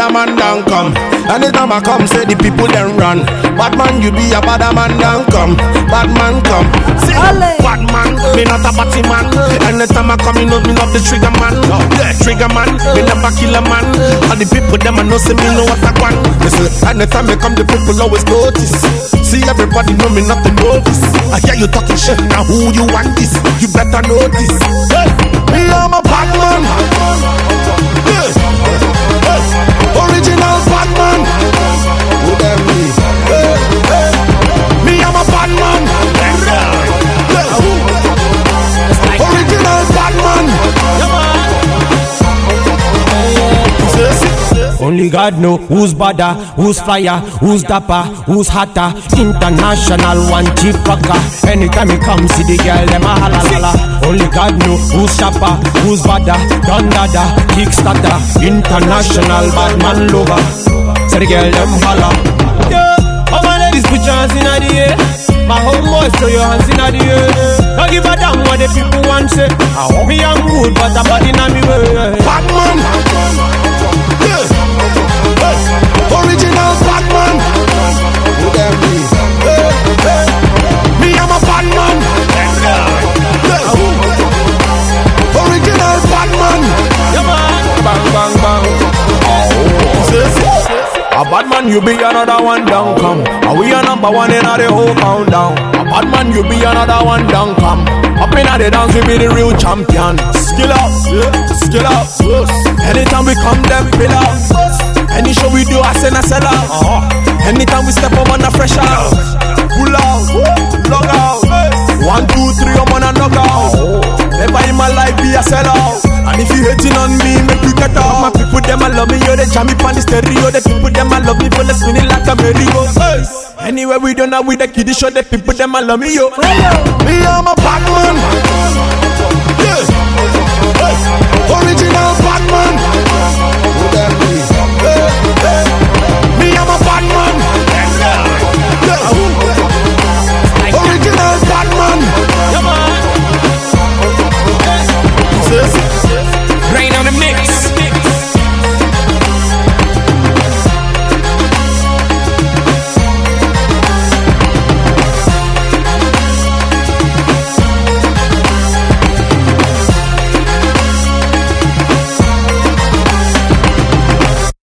bad man don't come. Anytime I come, say the people then run. Bad man, you be a bad man don't come. Bad man come. See, bad man, me not a batty man. Anytime I come, you know me not the trigger man. Yeah, trigger man, me never kill a man. And the people them I know say me know what I want. Listen, anytime I come, the people always notice. See, everybody know me not the novice. I hear you talking shit, now who you want this? You better know this. Hey, me I'm a bad man. Yeah. Hey. Original bad man. Who them me? Hey. Hey. Me I'm a bad man. Yeah. Original bad man. Only God know who's badder, who's flyer, who's dapper, who's hotter. International one cheap fucker. Anytime he comes, see the girl them a holla holla. Only God know who's sharper, who's badder, done dada, kickstarter. International bad man lover. So the girl them holla. Yeah, all my ladies put your hands in the air. My homeboys throw your hands in the air. Don't give a damn what the people want say. Me I'm good, but I'm bad in me way. Bad man. Original bad man. Who them be? Hey, hey. Me I'm a bad man. Original bad man. Bang bang bang. A bad man, you be another one down come. Are we a number one in the whole countdown? A bad man, you be another one down come. Up in the dance, we be the real champion. Skill up, skill up. Anytime we come, them fill up. Any show we do, I send a sell out. Anytime we step up on the fresh out. Pull out, log out. 1, 2, 3, I'm on a knock out. Never in my life be a sell out. And if you hating on me, make you get out. My people, them I love me, yo, they jam me on the stereo. The people, them I love me, for the spinning like a merry-go. Anywhere we don't know with the kiddie show, the people, them I love me, yo. Me, I'm a bad man.